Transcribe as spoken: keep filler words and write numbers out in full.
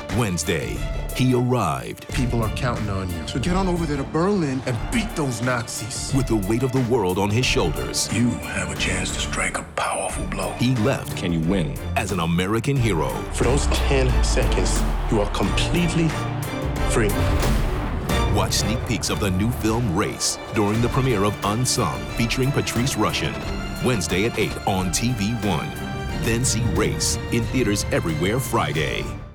Wednesday, he arrived. People are counting on you. So get on over there to Berlin and beat those Nazis. With the weight of the world on his shoulders. You have a chance to strike a powerful blow. He left. Can you win? As an American hero. For those ten seconds, you are completely free. Watch sneak peeks of the new film Race during the premiere of Unsung, featuring Patrice Rushen. Wednesday at eight on T V One. Then see Race in theaters everywhere Friday.